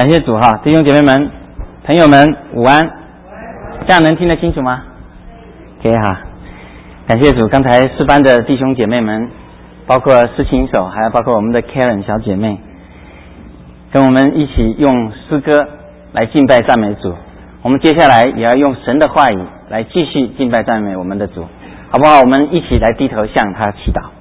感谢主哈，弟兄姐妹们、朋友们午安，这样能听得清楚吗？可以哈，感谢主。刚才诗班的弟兄姐妹们，包括诗琴手，还有包括我们的 Karen 小姐妹，跟我们一起用诗歌来敬拜赞美主。我们接下来也要用神的话语来继续敬拜赞美我们的主，好不好？我们一起来低头向他祈祷。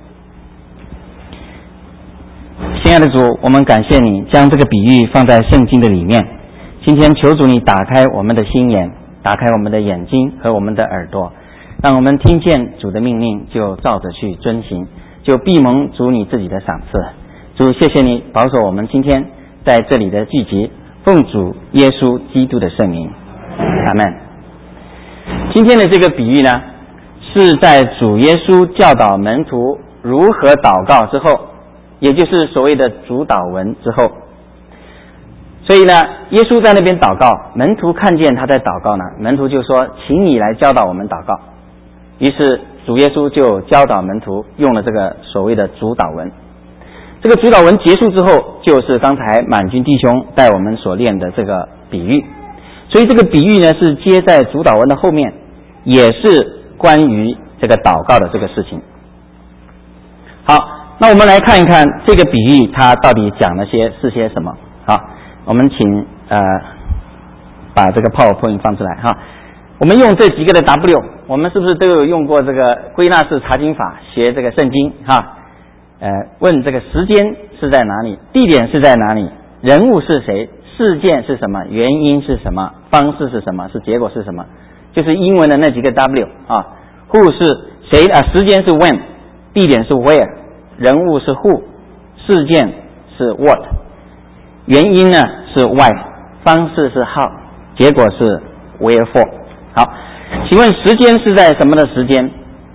亲爱的主，我们感谢你将这个比喻放在圣经的里面。今天求主你打开我们的心眼，打开我们的眼睛和我们的耳朵，让我们听见主的命令就照着去遵行，就必蒙主你自己的赏赐。主，谢谢你保守我们今天在这里的聚集，奉主耶稣基督的圣名，阿们。今天的这个比喻呢，是在主耶稣教导门徒如何祷告之后，也就是所谓的主祷文之后。所以呢，耶稣在那边祷告，门徒看见他在祷告呢，门徒就说，请你来教导我们祷告。于是主耶稣就教导门徒用了这个所谓的主祷文。这个主祷文结束之后，就是刚才满军弟兄带我们所练的这个比喻。所以这个比喻呢，是接在主祷文的后面，也是关于这个祷告的这个事情。好，那我们来看一看这个比喻它到底讲了是些什么。好，我们请把这个 PowerPoint 放出来哈。我们用这几个的 W， 我们是不是都有用过这个归纳式查经法学这个圣经哈？问这个时间是在哪里，地点是在哪里，人物是谁，事件是什么，原因是什么，方式是什么，是结果是什么，就是英文的那几个 W 啊。Who 是谁啊？时间是 when， 地点是 where， 人物是 who， 事件是 what， 原因呢是 why， 方式是 how， 结果是 wherefore。好，请问时间是在什么的时间？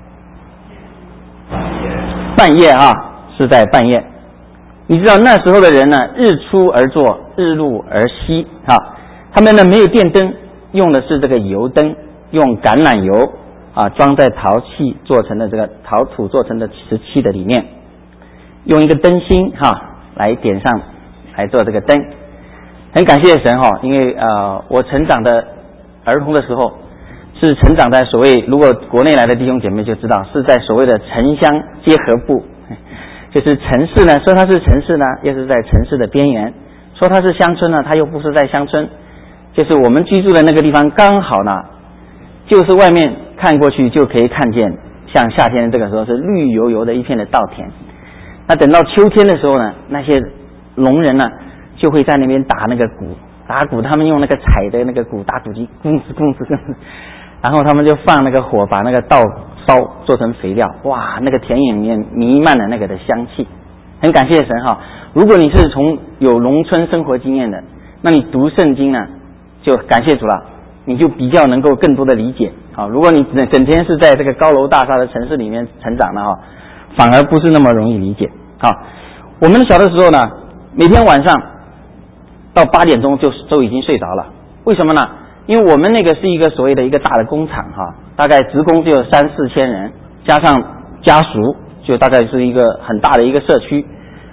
半夜啊，是在半夜。你知道那时候的人呢，日出而作，日落而息啊。他们呢没有电灯，用的是这个油灯，用橄榄油啊装在陶器做成的这个陶土做成的瓷器的里面，用一个灯芯哈来点上来做这个灯。很感谢神哈，因为我成长的儿童的时候是成长在所谓，如果国内来的弟兄姐妹就知道，是在所谓的城乡结合部，就是城市呢，说它是城市呢，又是在城市的边缘；说它是乡村呢，它又不是在乡村。就是我们居住的那个地方刚好呢，就是外面看过去就可以看见，像夏天这个时候是绿油油的一片的稻田。那等到秋天的时候呢，那些农人呢就会在那边打那个鼓，他们用那个踩的那个鼓打鼓机，咣哧咣哧，然后他们就放那个火，把那个稻烧做成肥料，哇，那个田野里面弥漫了那个的香气。很感谢神哈！如果你是从有农村生活经验的，那你读圣经呢，就感谢主了，你就比较能够更多的理解。好，如果你整天是在这个高楼大厦的城市里面成长的哈，反而不是那么容易理解。好，我们小的时候呢，每天晚上到8点钟都已经睡着了，为什么呢？因为我们那个是一个所谓的一个大的工厂哈，大概职工就有3-4千人，加上家属，就大概是一个很大的一个社区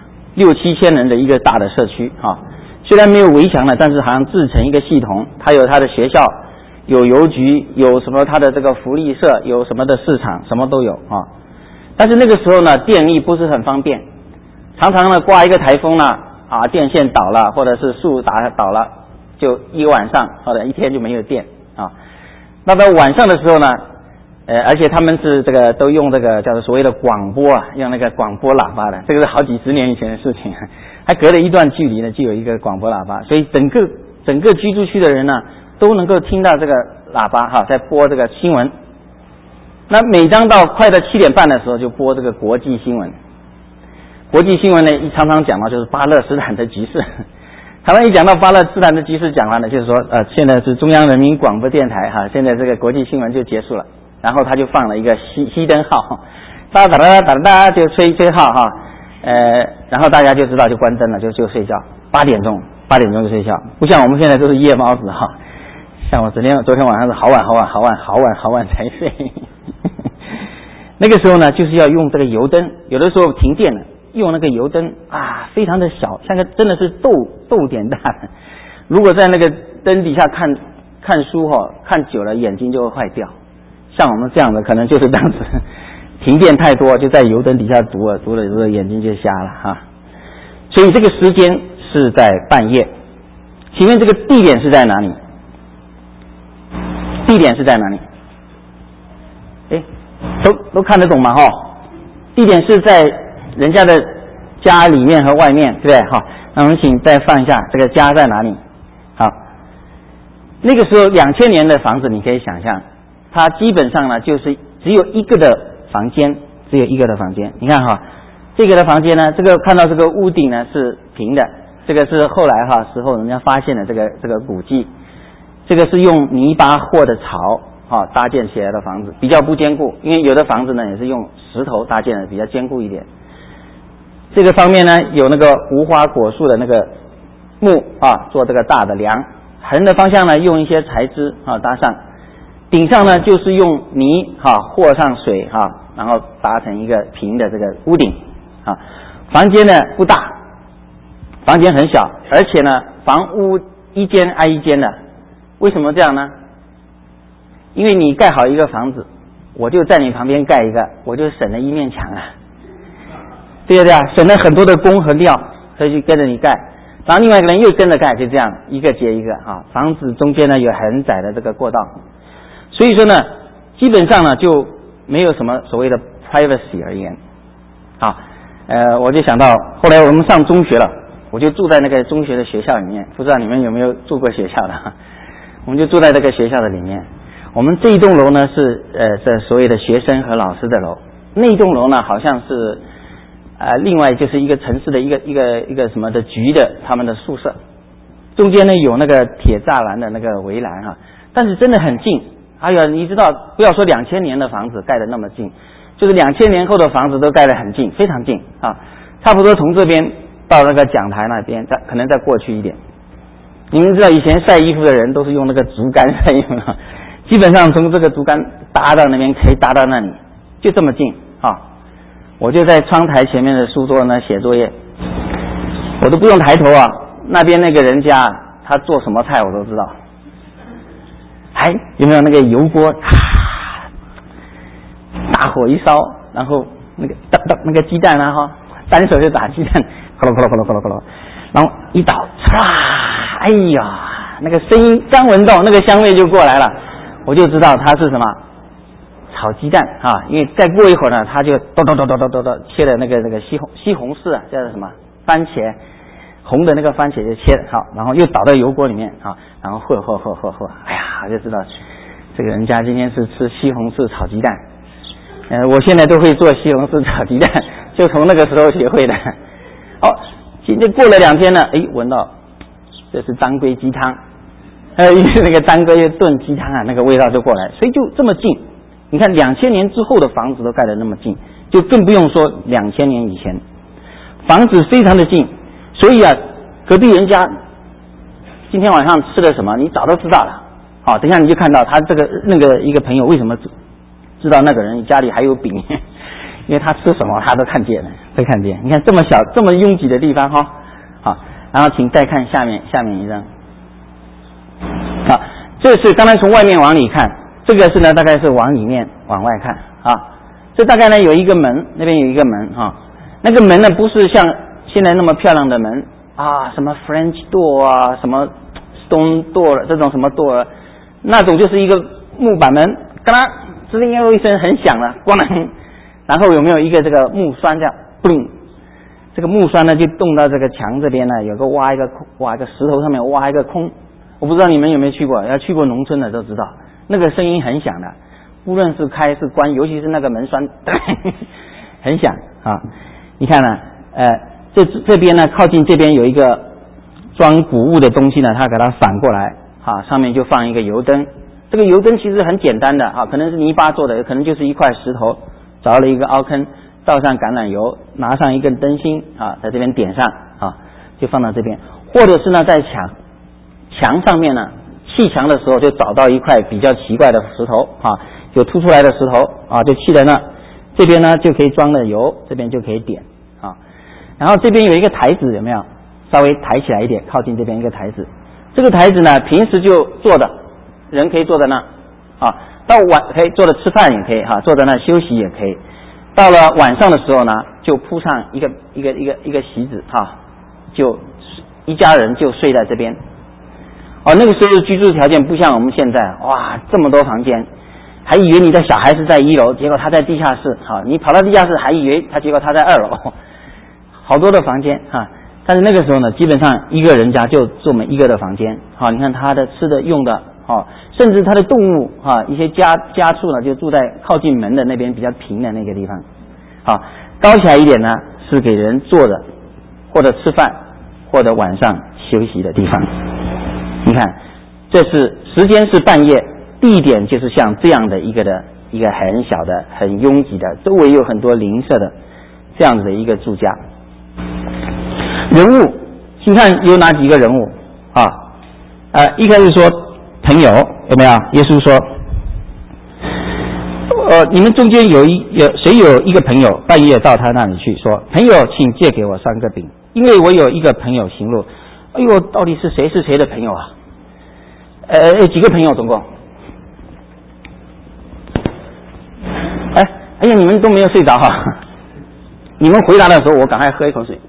，6-7千人的一个大的社区哈。虽然没有围墙了，但是好像制成一个系统，它有它的学校，有邮局，有什么它的这个福利社，有什么的市场，什么都有啊。但是那个时候呢，电力不是很方便，常常呢刮一个台风呢啊，电线倒了，或者是树倒了，就一个晚上或者一天就没有电啊。那到晚上的时候呢，而且他们是这个都用这个叫做所谓的广播啊，用那个广播喇叭的，这个是好几十年以前的事情，还隔了一段距离呢，就有一个广播喇叭，所以整个居住区的人呢都能够听到这个喇叭哈，在播这个新闻。那每当到快到7点半的时候，就播这个国际新闻。国际新闻呢，常常讲到就是巴勒斯坦的局势。台湾一讲到巴勒斯坦的局势讲完了，就是说现在是中央人民广播电台哈，现在这个国际新闻就结束了。然后他就放了一个熄灯号，哒哒哒哒哒就吹号哈，然后大家就知道就关灯了，就睡觉。8点钟就睡觉，不像我们现在都是夜猫子哈。像我昨天晚上是好晚才睡。那个时候呢，就是要用这个油灯，有的时候停电了，用那个油灯啊，非常的小，像个真的是豆点大的。 如果在那个灯底下看书看久了眼睛就会坏掉。像我们这样的，可能就是当时停电太多，就在油灯底下读了眼睛就瞎了哈。所以这个时间是在半夜。请问这个地点是在哪里？地点是在哪里？都看得懂吗？地点是在人家的家里面和外面，对不对？那我们请再放一下，这个家在哪里？好，那个时候2000年的房子，你可以想象，它基本上呢就是只有一个的房间，只有一个的房间。你看这个的房间呢，这个看到这个屋顶呢是平的，这个是后来时候人家发现的这个古迹，这个是用泥巴或者草搭建起来的房子，比较不坚固，因为有的房子呢也是用石头搭建的，比较坚固一点。这个方面呢有那个无花果树的那个木做这个大的梁，横的方向呢用一些材质搭上，顶上呢就是用泥和上水然后搭成一个平的这个屋顶房间呢不大，房间很小，而且呢房屋一间挨一间的。为什么这样呢？因为你盖好一个房子，我就在你旁边盖一个，我就省了一面墙对不对省了很多的工和料，所以就跟着你盖，然后另外一个人又跟着盖，就这样一个接一个房子中间呢有很窄的这个过道，所以说呢基本上呢就没有什么所谓的 privacy 而言我就想到后来我们上中学了，我就住在那个中学的学校里面，不知道你们有没有住过学校的我们就住在这个学校的里面。我们这一栋楼呢是这所谓的学生和老师的楼，那一栋楼呢好像是另外就是一个城市的一个什么的局的他们的宿舍，中间呢有那个铁栅栏的那个围栏但是真的很近。你知道不要说2000年的房子盖得那么近，就是2000年后的房子都盖得很近，非常近差不多从这边到那个讲台那边可能再过去一点。你们知道以前晒衣服的人都是用那个竹竿晒衣服基本上从这个竹竿搭到那边可以搭到那里，就这么近我就在窗台前面的书桌呢写作业，我都不用抬头那边那个人家他做什么菜我都知道。有没有那个油锅大火一烧，然后那个鸡蛋单手就打鸡蛋，咯咯咯咯咯咯咯，然后一倒哎呀那个声音刚闻到那个香味就过来了，我就知道它是什么炒鸡蛋因为再过一会儿呢，它就咚切的那个西红柿叫什么番茄，红的那个番茄就切好，然后又倒到油锅里面然后和，哎呀，我就知道这个人家今天是吃西红柿炒鸡蛋。我现在都会做西红柿炒鸡蛋，就从那个时候学会的。今天过了2天呢，闻到这是当归鸡汤，那个当归炖鸡汤那个味道就过来，所以就这么近。你看2000年之后的房子都盖得那么近，就更不用说2000年以前，房子非常的近。所以隔壁人家今天晚上吃了什么你早都知道了等一下你就看到他那个一个朋友为什么知道那个人家里还有饼因为他吃什么他都看见了，会看见。你看这么小这么拥挤的地方然后请再看下面一张这是刚才从外面往里看，这个是呢大概是往里面往外看这大概呢有一个门，那边有一个门那个门呢不是像现在那么漂亮的门什么 French door 什么 Stone door 这种什么 door， 那种就是一个木板门，嘎啦吱铃一声很响了，咣啷，然后有没有一个这个木栓这样嘣，这个木栓呢就动到这个墙这边呢，有个挖一个石头上面挖一个空。我不知道你们有没有去过，要去过农村的都知道，那个声音很响的，无论是开是关，尤其是那个门栓很响你看呢这边呢靠近这边有一个装谷物的东西呢，它给它反过来上面就放一个油灯。这个油灯其实很简单的可能是泥巴做的，有可能就是一块石头凿了一个凹坑，倒上橄榄油，拿上一根灯芯在这边点上就放到这边。或者是呢在墙上面呢砌墙的时候就找到一块比较奇怪的石头有凸出来的石头就砌在那，这边呢就可以装了油，这边就可以点然后这边有一个台子，有没有稍微抬起来一点，靠近这边一个台子， 这个台子呢，平时就坐着，人可以坐在那啊，到晚可以坐着吃饭也可以哈，坐在那休息也可以。到了晚上的时候呢，就铺上一个席子哈，就一家人就睡在这边。那个时候的居住条件不像我们现在，哇，这么多房间，还以为你的小孩是在1楼，结果他在地下室，你跑到地下室还以为结果他在2楼，好多的房间哈。但是那个时候呢，基本上一个人家就这么一个的房间，你看他的吃的用的，甚至他的动物一些家畜呢就住在靠近门的那边比较平的那个地方，高起来一点呢是给人坐的，或者吃饭，或者晚上休息的地方。你看，这是时间是半夜，地点就是像这样的一个很小的、很拥挤的，周围有很多邻舍的这样子的一个住家。人物，请看有哪几个人物一开始说朋友，有没有？耶稣说，你们中间谁有一个朋友半夜到他那里去说，朋友，请借给我3个饼，因为我有一个朋友行路。哎呦，到底是谁的朋友啊？几个朋友总共？哎呀，你们都没有睡着哈！你们回答的时候，我赶快喝一口水。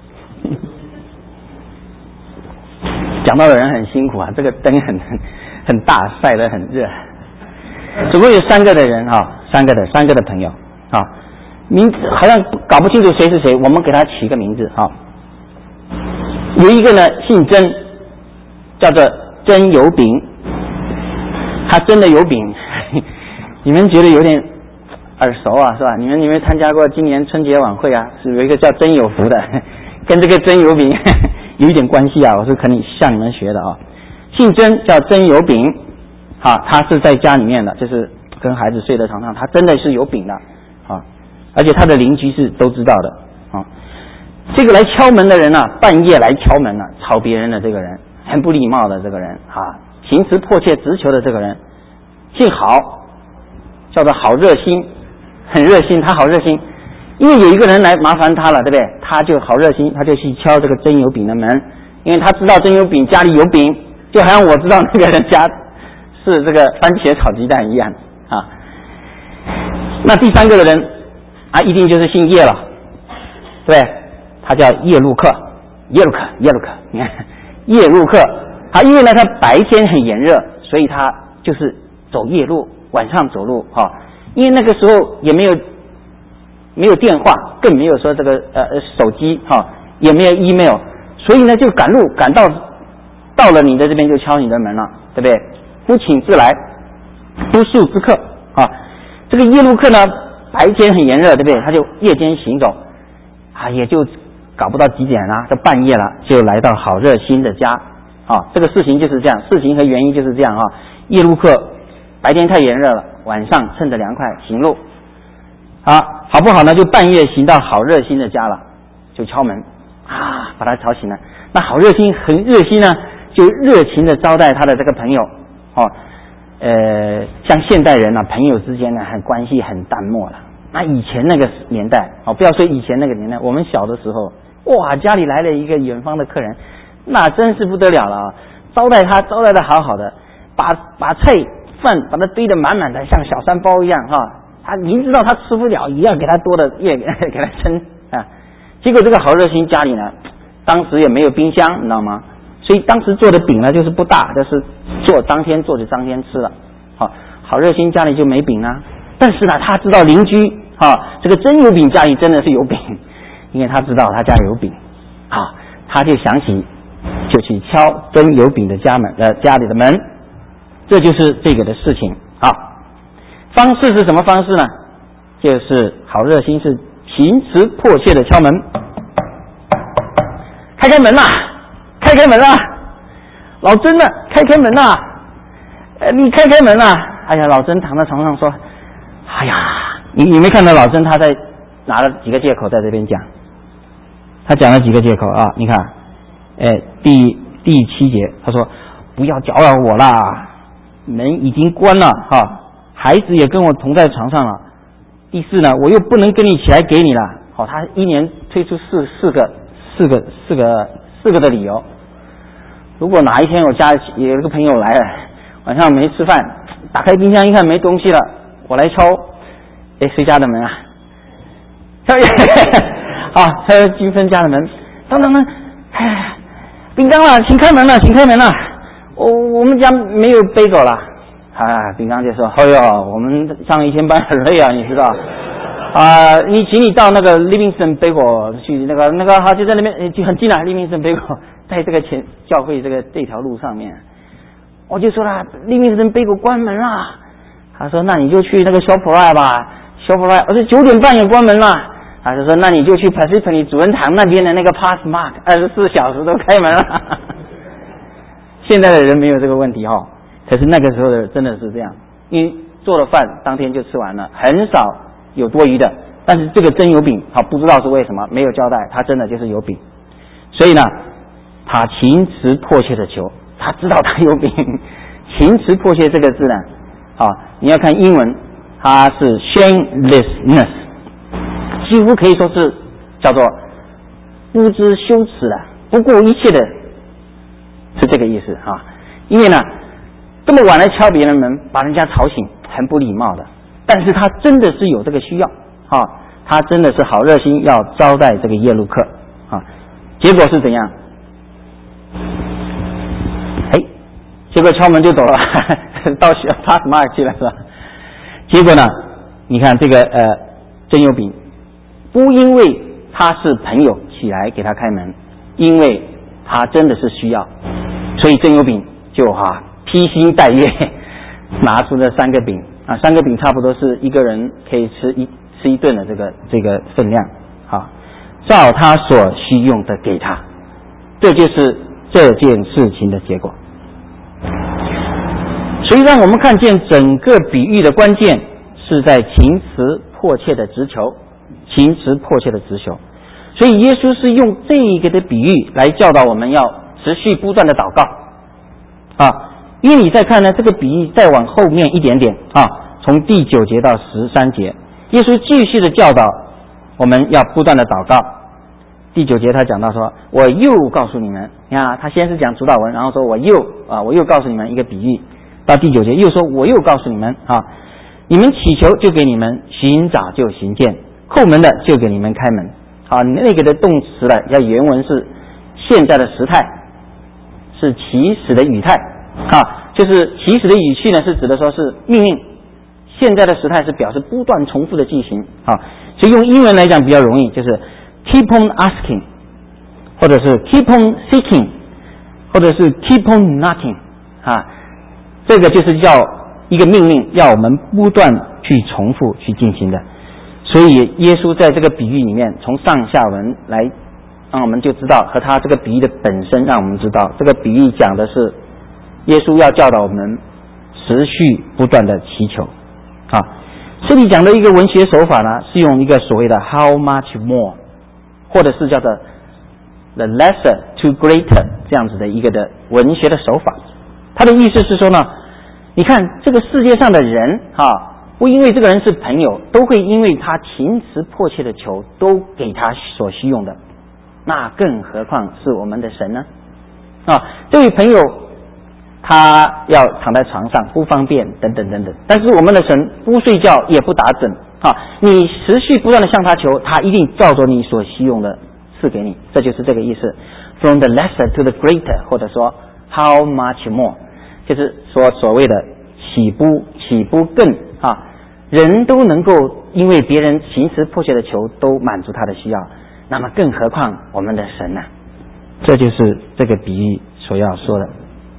讲到的人很辛苦啊，这个灯很大，晒得很热。总共有3个的人3个的朋友名字好像搞不清楚谁是谁，我们给他起一个名字有一个呢姓曾，叫做曾有饼，他真的有饼，你们觉得有点耳熟啊，是吧？你们参加过今年春节晚会啊？是有一个叫曾有福的，跟这个曾有饼有一点关系啊，我是肯定向你们学的姓曾，叫曾有饼他是在家里面的，就是跟孩子睡在床上，他真的是有饼的而且他的邻居是都知道的这个来敲门的人半夜来敲门吵别人的这个人，很不礼貌的这个人情辞迫切直求的这个人，姓郝，叫做郝热心，很热心，他好热心，因为有一个人来麻烦他了，对不对？他就好热心，他就去敲这个曾有饼的门，因为他知道曾有饼家里有饼，就好像我知道那个人家是这个番茄炒鸡蛋一样那第3个的人一定就是姓叶了，对，他叫叶路克，你看叶路克因为呢他白天很炎热，所以他就是走夜路，晚上走路因为那个时候也没有电话，更没有说这个手机也没有 email， 所以呢就赶路赶到了你的这边就敲你的门了，对不对？夫请自来，夫宿之客这个叶路克呢白天很炎热，对不对？他就夜间行走也就搞不到几点就半夜了，就来到郝热心的家这个事情就是这样，事情和原因就是这样叶路克白天太炎热了，晚上趁着凉快行路好不好呢？就半夜行到郝热心的家了，就敲门把他吵醒了。那郝热心很热心呢，就热情的招待他的这个朋友像现代人朋友之间呢关系很淡漠了。那以前那个年代不要说以前那个年代，我们小的时候，哇，家里来了一个远方的客人，那真是不得了了招待的好好的，把菜饭把它堆得满满的，像小山包一样他明知道他吃不了，也要给他多的也给他撑结果这个郝热心家里呢，当时也没有冰箱，你知道吗？所以当时做的饼呢就是不大，就是当天做就当天吃了郝热心家里就没饼但是呢他知道邻居这个曾有饼家里真的是有饼，因为他知道他家里有饼他就想起就去敲曾有饼的家里的门，这就是这个的事情方式是什么方式呢？就是郝热心是情辞迫切的敲门，开门啦，开门啦，老曾呢，开门啦，你开门啦！哎呀，老曾躺在床上说，哎呀，你没看到老曾他在拿了几个借口在这边讲，他讲了几个借口你看第7节他说不要搅扰我啦，门已经关了孩子也跟我同在床上了。第4呢，我又不能跟你起来给你了他一年推出四个的理由。 如果哪一天我家有一个朋友来了，晚上没吃饭，打开冰箱一看没东西了，我来敲，谁家的门啊？敲金芬家的门，当，饼干了，请开门了，请开门了。我们家没有贝果了。饼干就说：“哎呦，我们上一天班很累啊，你知道。请你到那个 Livingston Bagel 去，那个就在那边，就很近了。Livingston Bagel 在这个教会这条路上面。我就说了 ，Livingston Bagel 关门了。他说：那你就去那个 ShopRite 吧 ，ShopRite， 而且9点半也关门了。他就说：那你就去 Pacific 主人堂那边的那个 Passmark， 24小时都开门了。现在的人没有这个问题哈，可是那个时候的真的是这样，因为做了饭当天就吃完了，很少有多余的。但是这个真有饼，不知道是为什么没有交代，他真的就是有饼。所以呢，他情辞迫切的求，他知道他有饼。情辞迫切这个字呢，你要看英文，它是 shamelessness， 几乎可以说是叫做不知羞耻的，不顾一切的，是这个意思因为呢，这么晚来敲别人门，把人家吵醒，很不礼貌的。但是他真的是有这个需要他真的是好热心要招待这个耶路客结果是怎样？结果敲门就走了，到Passmark去了是吧？结果呢，你看这个真有饼，不因为他是朋友起来给他开门，因为他真的是需要，所以真有饼就披星戴月拿出了3个饼3个饼差不多是一个人可以吃一顿的这个分量照他所需用的给他，这就是这件事情的结果。所以让我们看见整个比喻的关键是在情辞迫切的直求，情辞迫切的直求。所以耶稣是用这一个的比喻来教导我们要持续不断的祷告因为你再看呢，这个比喻再往后面一点点从第9节到13节，耶稣继续的教导我们要不断的祷告。第9节他讲到说，我又告诉你们，你看他先是讲主导文，然后说我又告诉你们一个比喻，到第9节又说我又告诉你们你们祈求就给你们，寻找就寻见，叩门的就给你们开门那个的动词呢，要原文是现在的时态，是祈使的语态就是祈使的语气呢，是指的说是命令，现在的时态是表示不断重复的进行所以用英文来讲比较容易，就是 keep on asking， 或者是 keep on seeking， 或者是 keep on knocking这个就是叫一个命令，要我们不断去重复去进行的。所以耶稣在这个比喻里面，从上下文来让我们就知道，和他这个比喻的本身让我们知道，这个比喻讲的是耶稣要教导我们持续不断的祈求这里讲的一个文学手法呢，是用一个所谓的 how much more， 或者是叫做 the lesser to greater 这样子的一个的文学的手法。他的意思是说呢，你看这个世界上的人不因为这个人是朋友，都会因为他情辞迫切的求都给他所需用的，那更何况是我们的神呢这位朋友他要躺在床上不方便等等等等，但是我们的神不睡觉也不打盹你持续不断的向他求，他一定照着你所需用的赐给你，这就是这个意思。 From the lesser to the greater， 或者说 how much more， 就是说所谓的岂不更人都能够因为别人情辞迫切的求都满足他的需要，那么更何况我们的神呢？这就是这个比喻所要说的。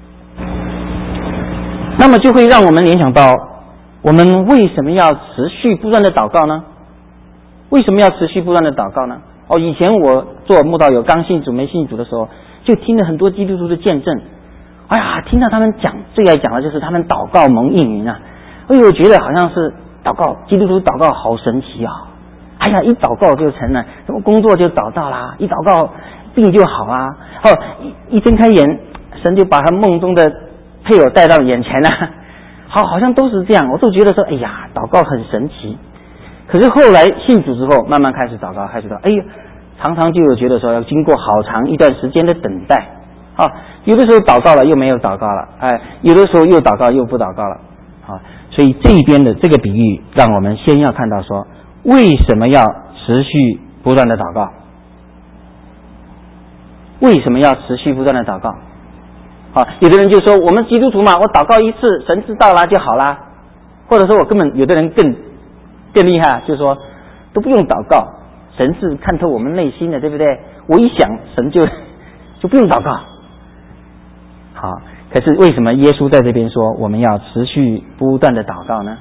那么就会让我们联想到，我们为什么要持续不断的祷告呢？为什么要持续不断的祷告呢？以前我做慕道友刚信主没信主的时候，就听了很多基督徒的见证，听到他们讲，最爱讲的就是他们祷告蒙应允我觉得好像是祷告，基督徒祷告好神奇一祷告就成了，什么工作就找到啦，一祷告病就好一睁开眼，神就把他梦中的配偶带到眼前了，好像都是这样，我都觉得说，祷告很神奇。可是后来信主之后，慢慢开始祷告，常常就有觉得说要经过好长一段时间的等待有的时候祷告了又没有祷告了，有的时候又祷告又不祷告了，所以这边的这个比喻让我们先要看到说，为什么要持续不断的祷告？为什么要持续不断的祷告？有的人就说我们基督徒嘛，我祷告一次，神知道啦就好啦，或者说我根本有的人更厉害，就是说都不用祷告，神是看透我们内心的，对不对？我一想神就不用祷告。好，可是为什么耶稣在这边说我们要持续不断的祷告呢？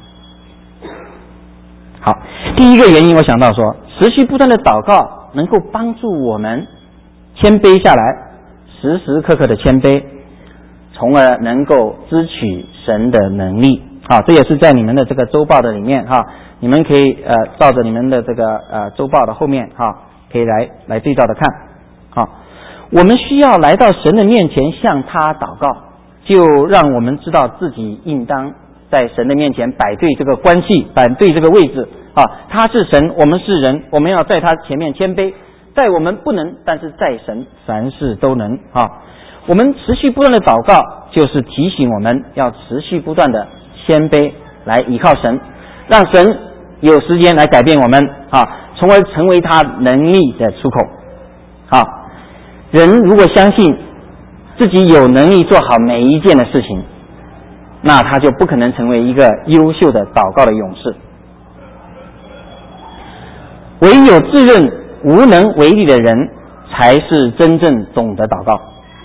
好，第一个原因我想到说，持续不断的祷告能够帮助我们谦卑下来，时时刻刻的谦卑，从而能够支取神的能力。好，这也是在你们的这个周报的里面你们可以照着你们的这个周报的后面可以来对照的看。好，我们需要来到神的面前向他祷告，就让我们知道自己应当在神的面前摆对这个关系，摆对这个位置他是神，我们是人，我们要在他前面谦卑，在我们不能，但是在神凡事都能我们持续不断的祷告，就是提醒我们要持续不断的谦卑来依靠神，让神有时间来改变我们从而成为他能力的出口。人如果相信自己有能力做好每一件的事情，那他就不可能成为一个优秀的祷告的勇士。唯有自认无能为力的人才是真正懂得祷告。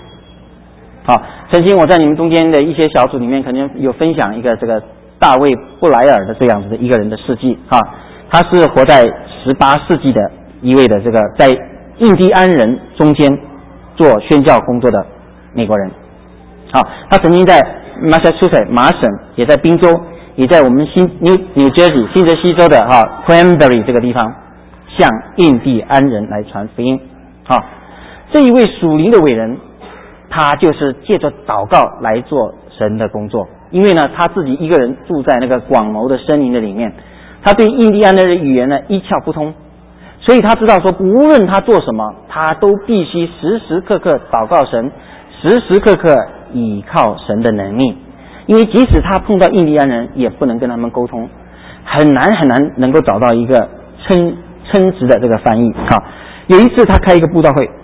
曾经我在你们中间的一些小组里面可能有分享一个这个大卫布莱尔的这样子的一个人的事迹他是活在18世纪的一位的这个在印第安人中间做宣教工作的美国人他曾经在 Massachusetts 麻省，也在宾州，也在我们New Jersey 新泽西州的Cranberry 这个地方向印第安人来传福音这一位属灵的伟人，他就是借着祷告来做神的工作。因为呢他自己一个人住在那个广袤的森林的里面，他对印第安人的语言呢一窍不通，所以他知道说无论他做什么，他都必须时时刻刻祷告神，时时刻刻倚靠神的能力。因为即使他碰到印第安人，也不能跟他们沟通，很难能够找到一个称职的这个翻译有一次他开一个布道会，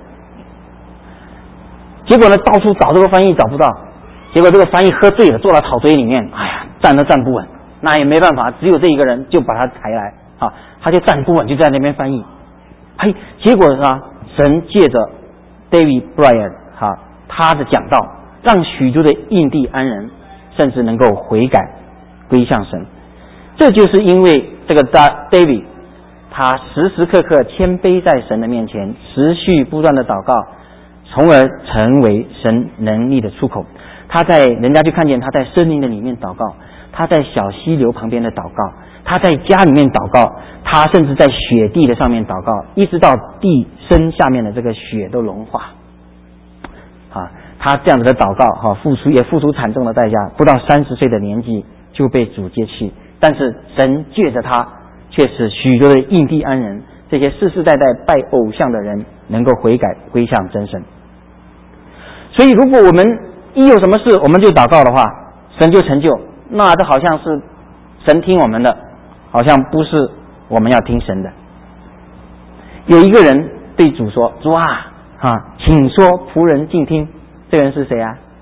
结果呢到处找这个翻译找不到，结果这个翻译喝醉了，坐到草堆里面，站都站不稳，那也没办法，只有这一个人就把他抬来他就站不稳，就在那边翻译。结果神借着 David Bryan 他的讲道，让许多的印第安人甚至能够悔改归向神。这就是因为这个 David 他时时刻刻谦卑在神的面前，持续不断的祷告，从而成为神能力的出口。人家就看见他在森林的里面祷告，他在小溪流旁边的祷告，他在家里面祷告，他甚至在雪地的上面祷告，一直到地身下面的这个雪都融化他这样子的祷告付出惨重的代价，不到30岁的年纪就被主接去，但是神借着他却使许多的印第安人，这些世世代代拜偶像的人能够悔改归向真神。所以如果我们一有什么事我们就祷告的话，神就成就，那这好像是神听我们的，好像不是我们要听神的。有一个人对主说，主请说，仆人静听。这个人是谁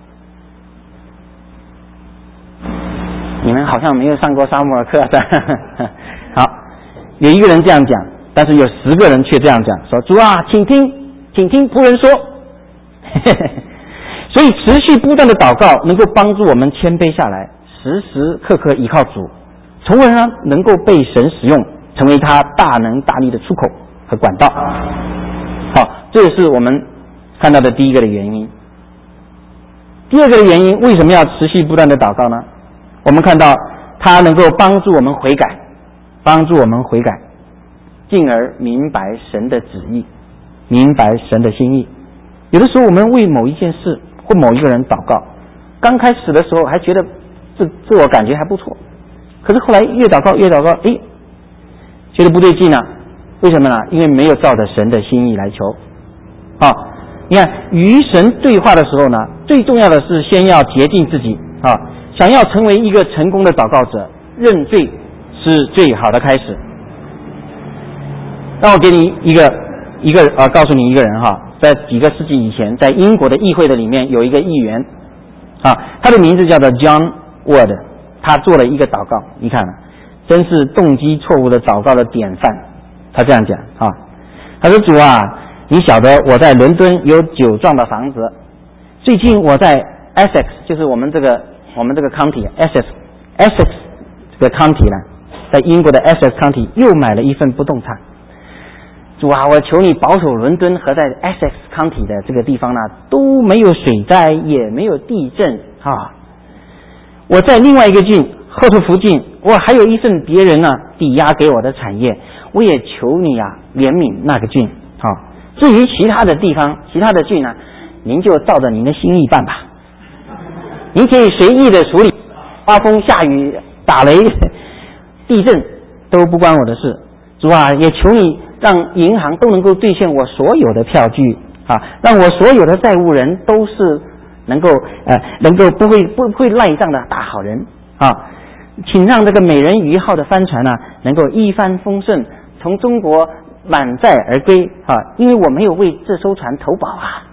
你们好像没有上过撒母耳课好，有一个人这样讲，但是有10个人却这样讲，说主请听仆人说所以持续不断的祷告能够帮助我们谦卑下来，时时刻刻依靠主，从而呢能够被神使用，成为他大能大力的出口和管道。这也是我们看到的第一个的原因。第二个的原因，为什么要持续不断的祷告呢？我们看到它能够帮助我们悔改，进而明白神的旨意，明白神的心意。有的时候我们为某一件事或某一个人祷告，刚开始的时候还觉得自我感觉还不错，可是后来越祷告觉得不对劲为什么呢？因为没有照着神的心意来求你看与神对话的时候呢，最重要的是先要洁净自己啊。想要成为一个成功的祷告者，认罪是最好的开始。让我给你告诉你一个人哈，在几个世纪以前，在英国的议会的里面有一个议员啊，他的名字叫做 John Ward， 他做了一个祷告，你看真是动机错误的祷告的典范。他这样讲啊，他说主啊，你晓得我在伦敦有9幢的房子，最近我在 Essex， 就是我们这个 county Essex 这个 county 呢，在英国的 Essex county 又买了一份不动产。主啊，我求你保守伦敦和在 Essex county 的这个地方呢，都没有水灾，也没有地震啊。我在另外一个郡赫特福郡，我还有一份别人呢抵押给我的产业，我也求你啊怜悯那个郡啊。至于其他的地方，其他的郡呢，您就照着您的心意办吧。您可以随意的处理，刮风下雨打雷地震都不关我的事。主啊，也求你让银行都能够兑现我所有的票据啊，让我所有的债务人都是能够不会赖账的大好人啊。请让这个美人鱼号的帆船呢，能够一帆风顺，从中国满载而归啊，因为我没有为这艘船投保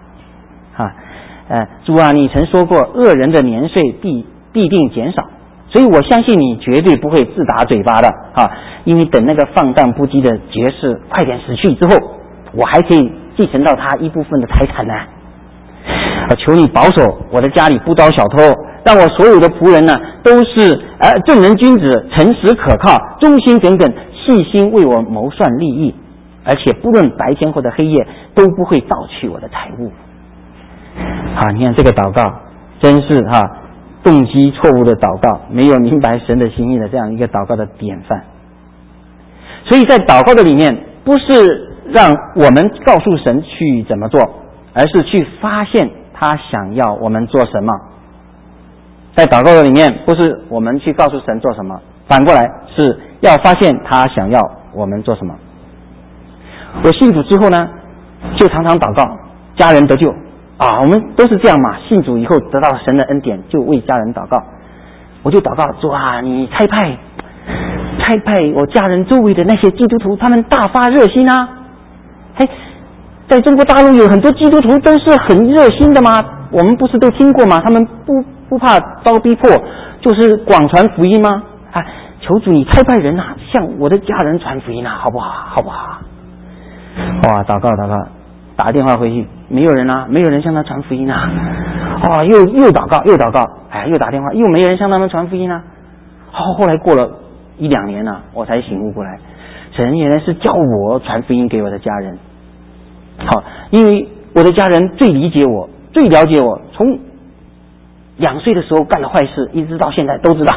主啊，你曾说过恶人的年岁必定减少，所以我相信你绝对不会自打嘴巴的啊，因为等那个放荡不羁的爵士快点死去之后，我还可以继承到他一部分的财产呢。求你保守我的家里不招小偷，让我所有的仆人呢都是正人君子，诚实可靠，忠心耿耿，细心为我谋算利益，而且不论白天或者黑夜都不会盗取我的财物。你看这个祷告真是动机错误的祷告，没有明白神的心意的这样一个祷告的典范。所以在祷告的里面，不是让我们告诉神去怎么做，而是去发现他想要我们做什么。在祷告的里面，不是我们去告诉神做什么，反过来是要发现他想要我们做什么。我信主之后呢，就常常祷告家人得救我们都是这样嘛，信主以后得到神的恩典，就为家人祷告。我就祷告主啊，你差派我家人周围的那些基督徒，他们大发热心啊。在中国大陆有很多基督徒都是很热心的嘛，我们不是都听过吗？他们不怕遭逼迫，就是广传福音吗？求主你差派人向我的家人传福音好不好？哇，祷告，打电话回去，没有人没有人向他传福音又祷告，又打电话，又没人向他们传福音后来过了1-2年我才醒悟过来，神原来是叫我传福音给我的家人。因为我的家人最理解我，最了解我，从2岁的时候干的坏事，一直到现在都知道。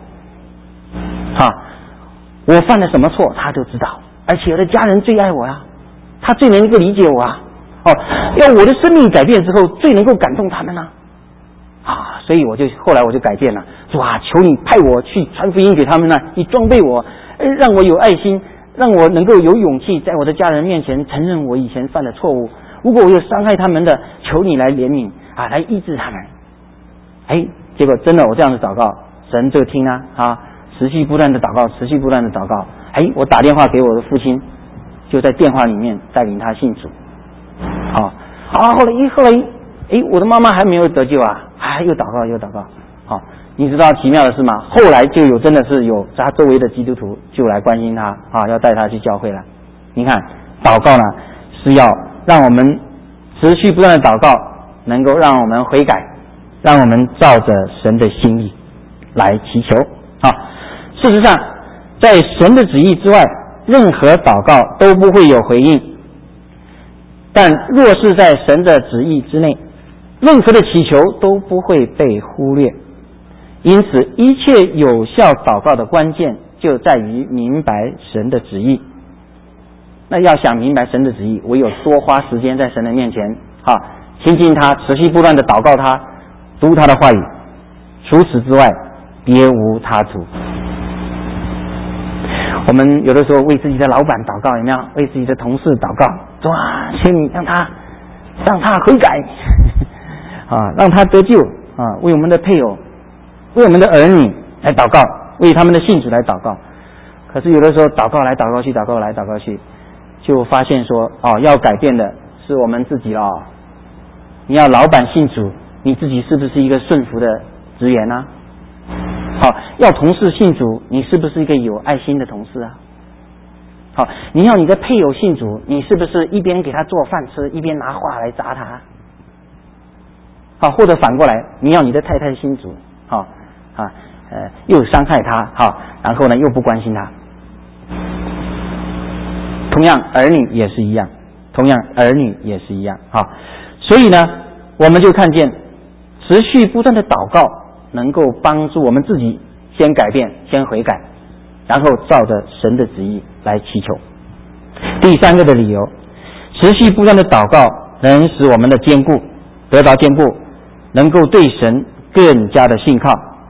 我犯了什么错，他都知道，而且我的家人最爱我他最能够理解我要我的生命改变之后，最能够感动他们所以后来我就改变了。主啊，求你派我去传福音给他们你装备我，让我有爱心，让我能够有勇气在我的家人面前承认我以前犯的错误。如果我有伤害他们的，求你来怜悯来医治他们。结果真的我这样子祷告，神就听持续不断的祷告。我打电话给我的父亲，就在电话里面带领他信主。后来我的妈妈还没有得救又祷告。你知道奇妙的是吗？后来就真的是有他周围的基督徒就来关心他要带他去教会了。你看祷告呢是要让我们持续不断的祷告，能够让我们悔改，让我们照着神的心意来祈求事实上在神的旨意之外，任何祷告都不会有回应，但若是在神的旨意之内，任何的祈求都不会被忽略。因此一切有效祷告的关键就在于明白神的旨意。那要想明白神的旨意，唯有多花时间在神的面前亲近他，持续不断的祷告他，读他的话语，除此之外别无他途。我们有的时候为自己的老板祷告，有没有？为自己的同事祷告，求你让他让他悔改让他得救为我们的配偶，为我们的儿女来祷告，为他们的信主来祷告。可是有的时候祷告来祷告去，祷告来祷告去，就发现说要改变的是我们自己了。你要老板信主，你自己是不是一个顺服的职员啊？要同事信主，你是不是一个有爱心的同事啊？你要你的配偶信主，你是不是一边给他做饭吃，一边拿话来砸他？或者反过来，你要你的太太信主，又伤害他，然后呢又不关心他。同样儿女也是一样，所以呢，我们就看见持续不断的祷告能够帮助我们自己先改变，先悔改，然后照着神的旨意来祈求。第三个的理由，持续不断的祷告能使我们的坚固得到坚固，能够对神更加的信靠，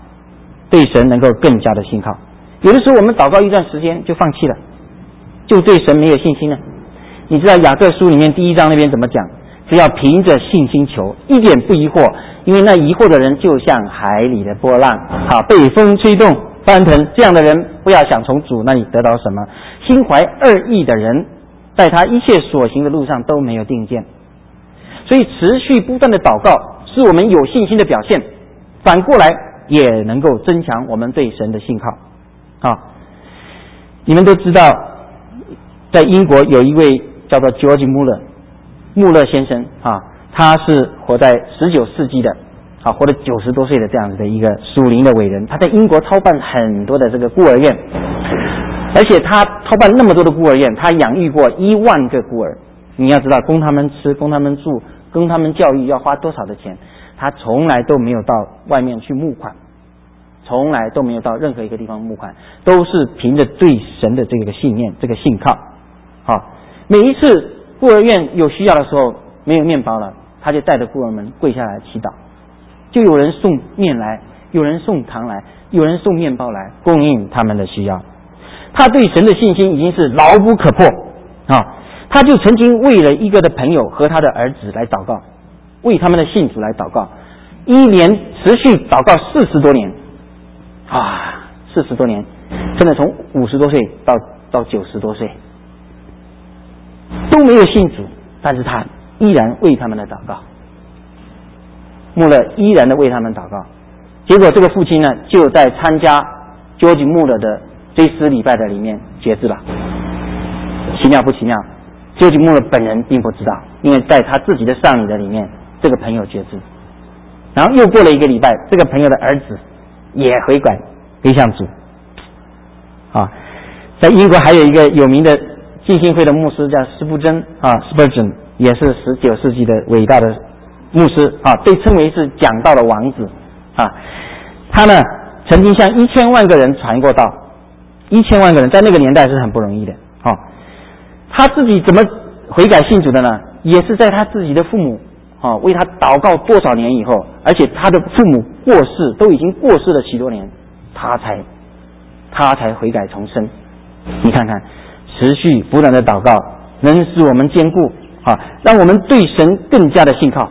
有的时候我们祷告一段时间就放弃了，就对神没有信心了。你知道雅各书里面第1章那边怎么讲？只要凭着信心求，一点不疑惑，因为那疑惑的人就像海里的波浪，被风吹动翻腾。这样的人不要想从主那里得到什么。心怀二意的人，在他一切所行的路上都没有定见。所以持续不断的祷告是我们有信心的表现，反过来也能够增强我们对神的信靠。你们都知道，在英国有一位叫做 George Muller 穆勒先生他是活在19世纪的活了90多岁的这样子的一个属灵的伟人。他在英国操办很多的这个孤儿院，而且他操办那么多的孤儿院，他养育过1万个孤儿。你要知道，供他们吃，供他们住，供他们教育要花多少的钱。他从来都没有到外面去募款，从来都没有到任何一个地方募款，都是凭着对神的这个信念，这个信靠。每一次孤儿院有需要的时候，没有面包了，他就带着孤儿们跪下来祈祷，就有人送面来，有人送糖来，有人送面包来，供应他们的需要。他对神的信心已经是牢不可破他就曾经为了一个的朋友和他的儿子来祷告，为他们的信主来祷告，一连持续祷告40多年40多年，真的从50多岁到90多岁都没有信主，但是他依然为他们的祷告，穆勒依然的为他们祷告。结果这个父亲呢，就在参加George Muller的追思礼拜的里面决志了。奇妙不奇妙？George Muller本人并不知道，因为在他自己的丧礼的里面，这个朋友决志。然后又过了1个礼拜，这个朋友的儿子也回向主在英国还有一个有名的浸信会的牧师叫斯布珍Spurgeon， 也是19世纪的伟大的牧师被称为是讲道的王子他呢曾经向1000万个人传过道，1000万个人在那个年代是很不容易的他自己怎么悔改信主的呢？也是在他自己的父母为他祷告多少年以后，而且他的父母过世，都已经过世了许多年，他才悔改重生。你看看，持续不断的祷告能使我们坚固让我们对神更加的信靠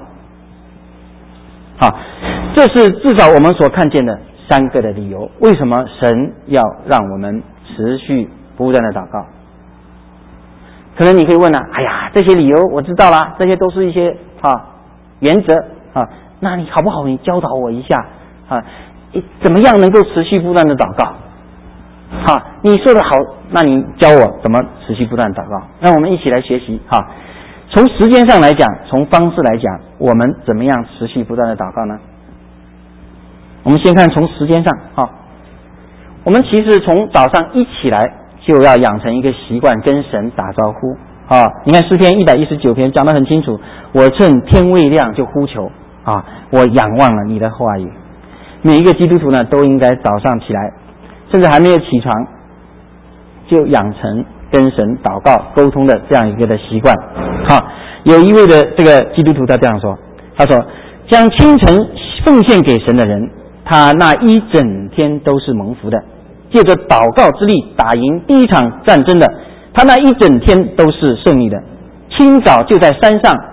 这是至少我们所看见的3个的理由，为什么神要让我们持续不断的祷告。可能你可以问这些理由我知道啦，这些都是一些原则那你好不好你教导我一下怎么样能够持续不断的祷告你说的好，那你教我怎么持续不断的祷告。让我们一起来学习从时间上来讲，从方式来讲，我们怎么样持续不断的祷告呢？我们先看从时间上我们其实从早上一起来就要养成一个习惯，跟神打招呼你看诗篇119篇讲得很清楚，我趁天未亮就呼求我仰望了你的话语。每一个基督徒呢都应该早上起来，甚至还没有起床就养成跟神祷告沟通的这样一个的习惯有一位的这个基督徒他这样说，他说将清晨奉献给神的人，他那一整天都是蒙福的，借着祷告之力打赢第一场战争的，他那一整天都是胜利的。清早就在山上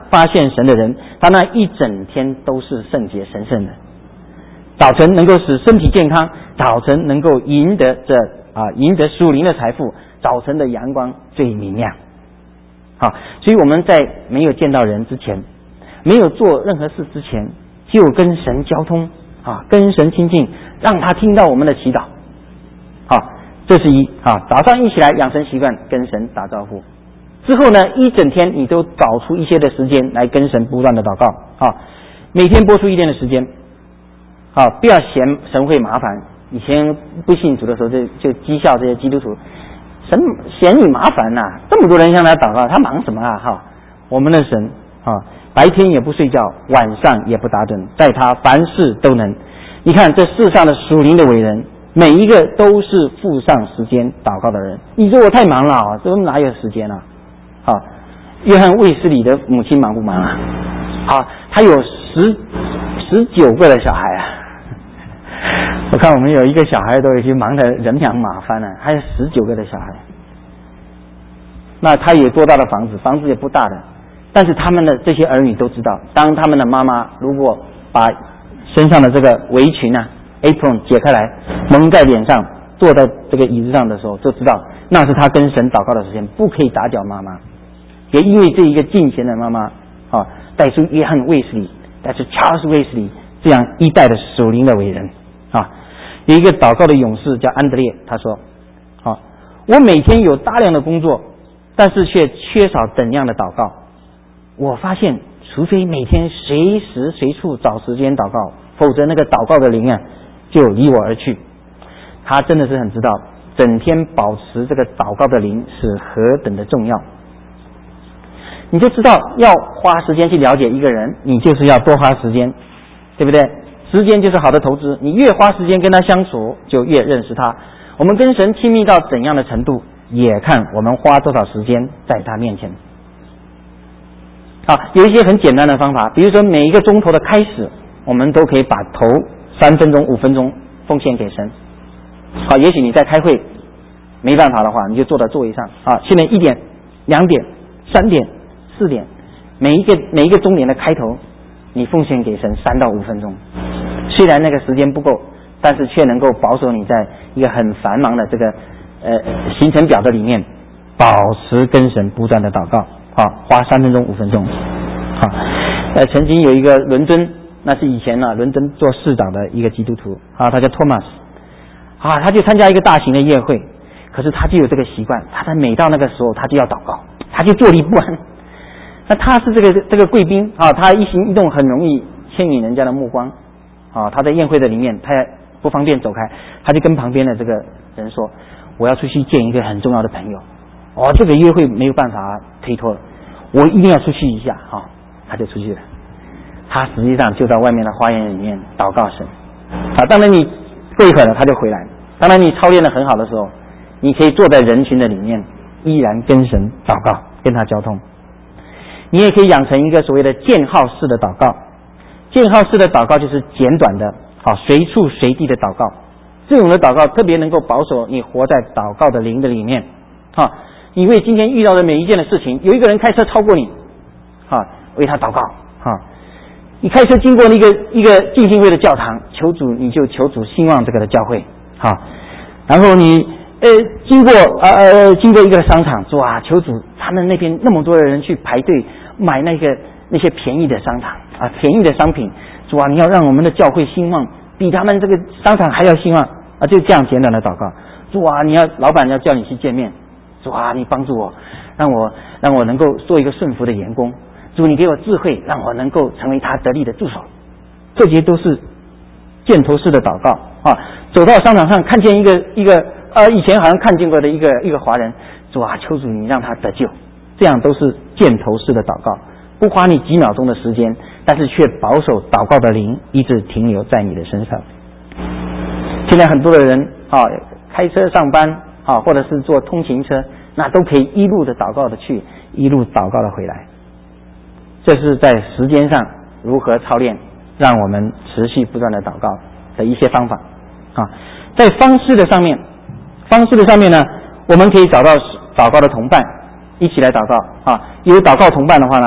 发现神的人，他那一整天都是圣洁神圣的。早晨能够使身体健康，早晨能够赢得属灵的财富，早晨的阳光最明亮。好，所以我们在没有见到人之前，没有做任何事之前，就跟神交通跟神亲近，让他听到我们的祈祷。好，这是早上一起来养成习惯跟神打招呼，之后呢一整天你都找出一些的时间来跟神不断的祷告。每天拨出一点的时间。不要嫌神会麻烦。以前不信主的时候就讥笑这些基督徒，神嫌你麻烦这么多人向他祷告，他忙什么我们的神白天也不睡觉，晚上也不打盹，在他凡事都能。你看这世上的属灵的伟人，每一个都是付上时间祷告的人。你说我太忙了这哪有时间约翰卫斯理的母亲忙不忙他有19个的小孩我看我们有一个小孩都已经忙得人仰马翻了，还有19个的小孩。那他有多大的房子？房子也不大的，但是他们的这些儿女都知道，当他们的妈妈如果把身上的这个围裙apron 解开来蒙在脸上，坐在这个椅子上的时候，就知道那是他跟神祷告的时间，不可以打搅妈妈。也因为这一个敬虔的妈妈带出约翰卫斯理，带出 Charles 卫斯理这样一代的属灵的伟人有一个祷告的勇士叫安德烈，他说我每天有大量的工作，但是却缺少怎样的祷告。我发现除非每天随时随处找时间祷告，否则那个祷告的灵就离我而去。他真的是很知道整天保持这个祷告的灵是何等的重要。你就知道要花时间去了解一个人，你就是要多花时间，对不对？时间就是好的投资，你越花时间跟他相处，就越认识他。我们跟神亲密到怎样的程度，也看我们花多少时间在他面前。有一些很简单的方法，比如说每一个钟头的开始，我们都可以把头3分钟、5分钟奉献给神。也许你在开会没办法的话，你就坐在座位上现在1点、2点、3点、4点，每一个钟点的开头，你奉献给神3到5分钟。虽然那个时间不够，但是却能够保守你在一个很繁忙的这个行程表的里面，保持跟神不断的祷告花3分钟、5分钟曾经有一个伦敦，那是以前伦敦做市长的一个基督徒他叫托马斯他就参加一个大型的宴会，可是他就有这个习惯，他在每到那个时候他就要祷告，他就坐立不安。那他是这个贵宾他一行一动很容易牵引人家的目光他在宴会的里面他也不方便走开，他就跟旁边的这个人说，我要出去见一个很重要的朋友这个约会没有办法推脱了，我一定要出去一下他就出去了。他实际上就在外面的花园里面祷告神当然你过一会儿了他就回来，当然你操练得很好的时候，你可以坐在人群的里面依然跟神祷告，跟他交通。你也可以养成一个所谓的箭号式的祷告。箭号式的祷告就是简短的随处随地的祷告。这种的祷告特别能够保守你活在祷告的灵的里面你为今天遇到的每一件的事情，有一个人开车超过你为他祷告你开车经过一个浸信会的教堂，求主，你就求主兴旺这个的教会然后你经过一个商场，求主，他们那边那么多的人去排队买那些便宜的商场便宜的商品，你要让我们的教会兴旺，比他们这个商场还要兴旺就这样简短的祷告。你要老板要叫你去见面，你帮助我，让我能够做一个顺服的员工，主你给我智慧，让我能够成为他得力的助手。这些都是箭头式的祷告走到商场上看见一个以前好像看见过的一个华人，求主你让他得救，这样都是箭头式的祷告，不花你几秒钟的时间，但是却保守祷告的灵一直停留在你的身上。现在很多的人开车上班或者是坐通勤车，那都可以一路的祷告的去，一路祷告的回来。这是在时间上如何操练让我们持续不断的祷告的一些方法在方式的上面呢，我们可以找到祷告的同伴一起来祷告有祷告同伴的话呢，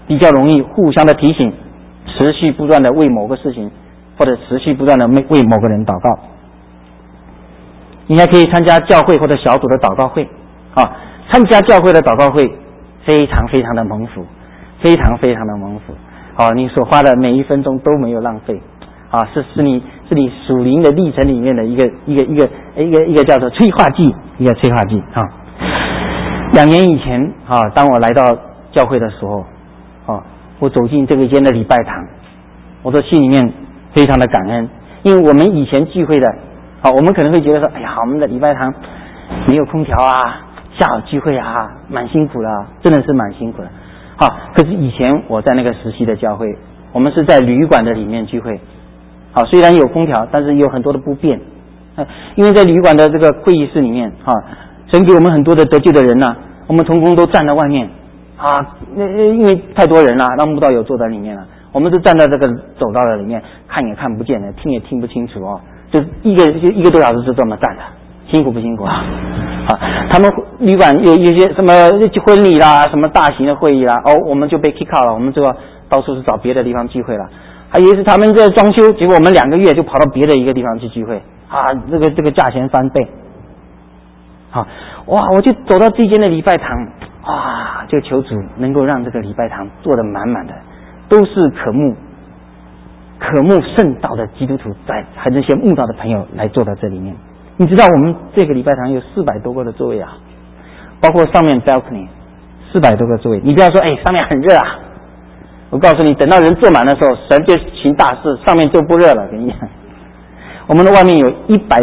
比较容易互相的提醒，持续不断的为某个事情，或者持续不断的为某个人祷告。你还可以参加教会或者小组的祷告会啊，参加教会的祷告会非常非常的蒙福，非常非常的蒙福啊！你所花的每一分钟都没有浪费啊，是你属灵的历程里面的一个叫做催化剂，一个催化剂啊。2年以前啊，当我来到教会的时候啊，我走进这个间的礼拜堂，我的心里面非常的感恩，因为我们以前聚会的啊，我们可能会觉得说，哎呀，我们的礼拜堂没有空调啊，下午聚会啊，蛮辛苦的啊，真的是蛮辛苦的。好，可是以前我在那个实习的教会，我们是在旅馆的里面聚会。好，虽然有空调，但是有很多的不便。因为在旅馆的这个会议室里面，神给我们很多的得救的人呢，我们同工都站在外面啊，因为太多人了，让慕道友坐在里面了，我们就站在这个走道的里面，看也看不见的，听也听不清楚哦，就一个多小时就这么站着，辛苦不辛苦啊？他们旅馆有些什么婚礼啦，什么大型的会议啦，我们就被 kick out 了，我们就要到处是找别的地方聚会了。还有一次他们在装修，结果我们2个月就跑到别的一个地方去聚会啊，这个价钱翻倍。好，哇，我就走到这间的礼拜堂，哇，就求主能够让这个礼拜堂坐得满满的，都是渴慕圣道的基督徒和那些慕道的朋友来坐在这里面。你知道我们这个礼拜堂有400多个的座位啊，包括上面 balcony 400多个座位。你不要说上面很热啊，我告诉你，等到人坐满的时候，神就行大事，上面就不热了。跟你讲，我们的外面有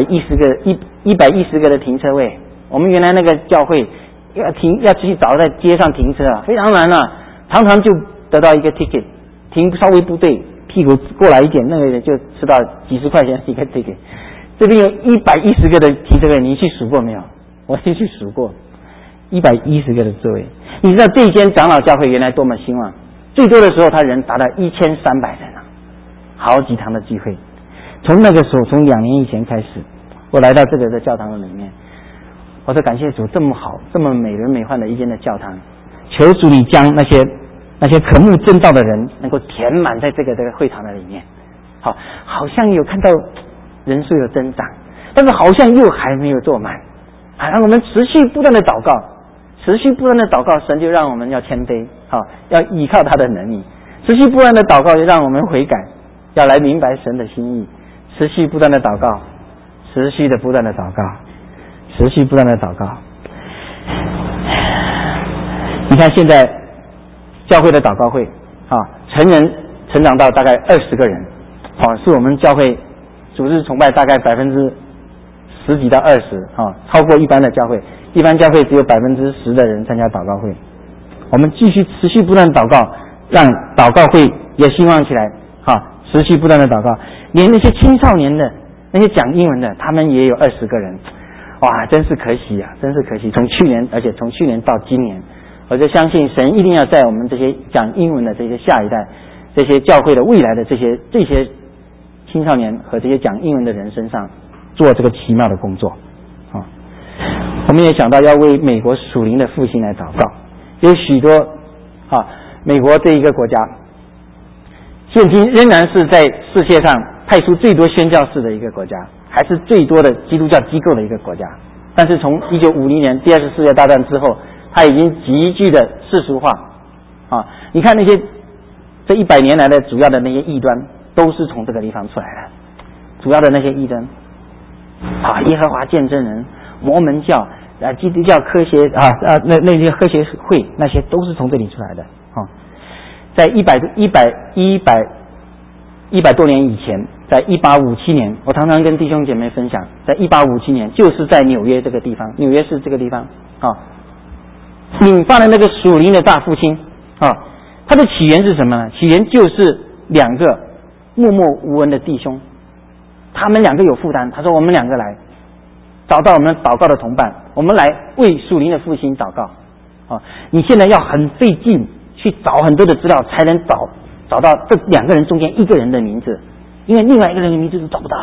110个的停车位。我们原来那个教会要去找在街上停车啊，非常难啊，常常就得到一个 ticket， 停稍微不对，屁股过来一点，那个人就吃到几十块钱一个 ticket。这边有110个的停车位，你去数过没有？我先去数过，110个的座位。你知道这间长老教会原来多么兴旺？最多的时候，他人达到1300人啊，好几堂的聚会。从那个时候，从2年以前开始，我来到这个的教堂的里面，我说感谢主，这么好，这么美轮美奂的一间的教堂，求主你将那些渴慕真道的人能够填满在这个会堂的里面。好像有看到人数有增长，但是好像又还没有坐满啊！让我们持续不断的祷告，神就让我们要谦卑，要依靠他的能力，持续不断的祷告，就让我们悔改，要来明白神的心意，持续不断的祷告，持续不断的祷告。你看现在教会的祷告会成人成长到大概20个人，是我们教会主日崇拜大概10几到20，超过一般的教会，一般教会只有10%的人参加祷告会。我们继续持续不断祷告，让祷告会也兴旺起来，持续不断的祷告。连那些青少年的，那些讲英文的，他们也有20个人，哇，真是可惜啊，真是可惜。从去年到今年，我就相信神一定要在我们这些讲英文的这些下一代，这些教会的未来的这些青少年和这些讲英文的人身上做这个奇妙的工作我们也想到要为美国属灵的复兴来祷告。有许多美国这一个国家现今仍然是在世界上派出最多宣教士的一个国家，还是最多的基督教机构的一个国家。但是从1950年第2次世界大战之后，它已经急剧的世俗化你看那些这100年来的主要的那些异端都是从这个地方出来的，主要的那些异端耶和华见证人、摩门教基督教科学那些科学会，那些都是从这里出来的在100多年以前，在1857年，我常常跟弟兄姐妹分享，在1857年就是在纽约这个地方，纽约市这个地方引发了那个属灵的大复兴它的起源是什么呢？起源就是2个默默无闻的弟兄，他们2个有负担，他说我们2个来找到我们祷告的同伴，我们来为属灵的复兴祷告你现在要很费劲去找很多的资料才能找到这2个人中间一个人的名字，因为另外一个人的名字都找不到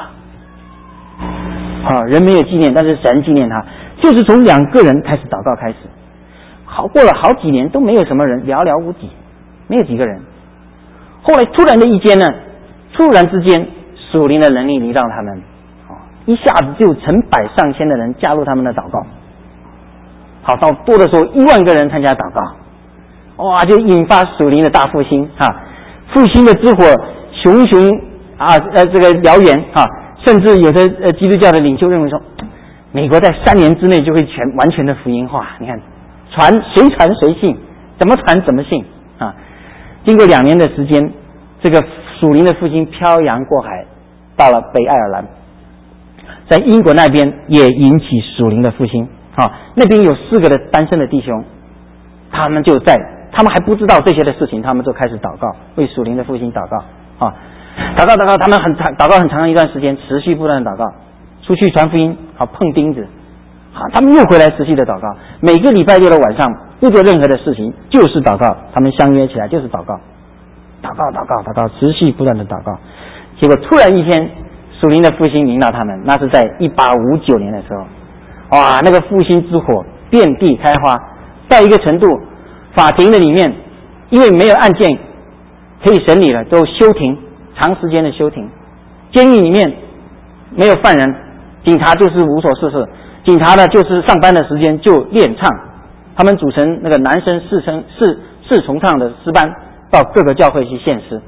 人没有纪念，但是神纪念他，就是从2个人开始祷告开始，过了好几年都没有什么人，寥寥无几没有几个人。后来突然的一间呢，突然之间属灵的能力临到他们，一下子就成百上千的人加入他们的祷告。好，到多的时候10000个人参加祷告，哇，就引发属灵的大复兴复兴的之火熊熊这个燎原甚至有的基督教的领袖认为说，美国在3年之内就会完全的福音化。你看，谁传谁信，怎么传怎么信经过2年的时间，这个属灵的复兴漂洋过海到了北爱尔兰，在英国那边也引起属灵的复兴那边有4个的单身的弟兄，他们还不知道这些的事情，他们就开始祷告，为属灵的复兴祷告祷告，他们祷告很长的一段时间，持续不断的祷告，出去传福音碰钉子他们又回来持续的祷告，每个礼拜6的晚上不做任何的事情，就是祷告，他们相约起来就是祷告，持续不断的祷告。结果突然一天属灵的复兴临到他们，那是在1859年的时候，哇，那个复兴之火遍地开花，到一个程度，法庭的里面因为没有案件可以审理了，都休庭，长时间的休庭。监狱里面没有犯人，警察就是无所事事，警察呢就是上班的时间就练唱，他们组成那个男生四重唱的诗班，到各个教会去献诗。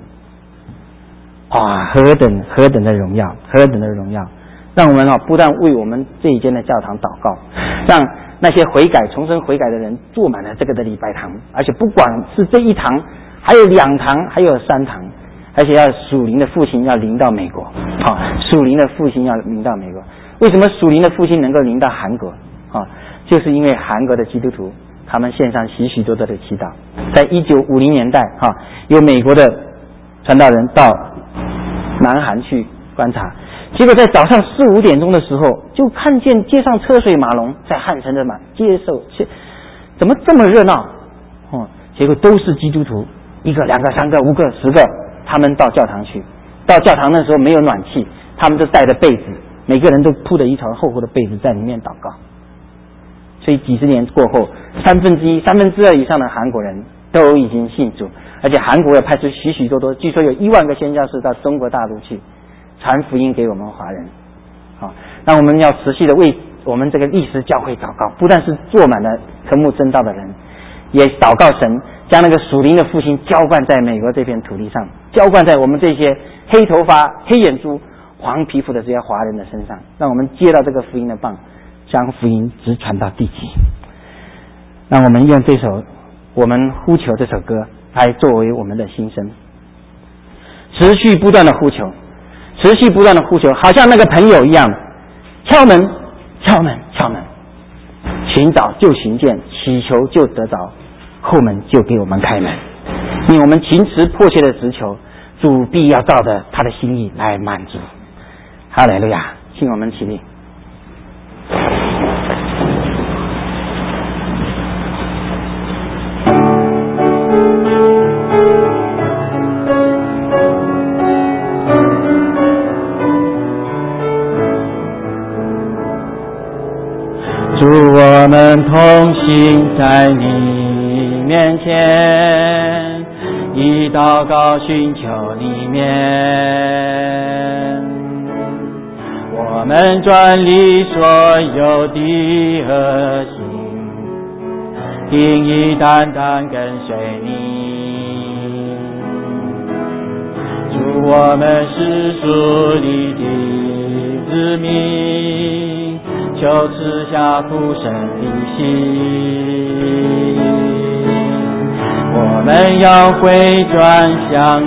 何等的荣耀，何等的荣耀！让我们不但为我们这一间的教堂祷告，让那些重生悔改的人坐满了这个的礼拜堂，而且不管是这一堂，还有2堂，还有3堂，而且要属灵的复兴要临到美国属灵的复兴要临到美国。为什么属灵的复兴能够临到韩国就是因为韩国的基督徒他们献上许许多多的祈祷。在1950年代有美国的传道人到南韩去观察，结果在早上4、5点钟的时候，就看见街上车水马龙，在汉城的接受，怎么这么热闹结果都是基督徒，1个、2个、3个、5个、10个，他们到教堂去。到教堂那时候没有暖气，他们就带着被子，每个人都铺着一条厚厚的被子在里面祷告。所以几十年过后，1/3、2/3以上的韩国人都已经信主，而且韩国也派出许许多多，据说有10000个宣教士到中国大陆去传福音给我们华人。那我们要持续的为我们这个历史教会祷告，不但是坐满了渴慕真道的人，也祷告神将那个属灵的复兴浇灌在美国这片土地上，浇灌在我们这些黑头发、黑眼珠、黄皮肤的这些华人的身上，让我们接到这个福音的棒，将福音直传到地极。让我们用这首我们呼求这首歌来作为我们的心声，持续不断的呼求，持续不断的呼求，好像那个朋友一样，敲门敲门敲门，寻找就寻见，祈求就得着，后门就给我们开门。因为我们勤持迫切的直求，主必要照着他的心意来满足。哈利路亚！请我们起立。主，我们同行在你面前，以祷告寻求你面，我们专理所有的核心，定义单单跟随你。主，我们是属你的子民，求赐下父神的心，我们要回转向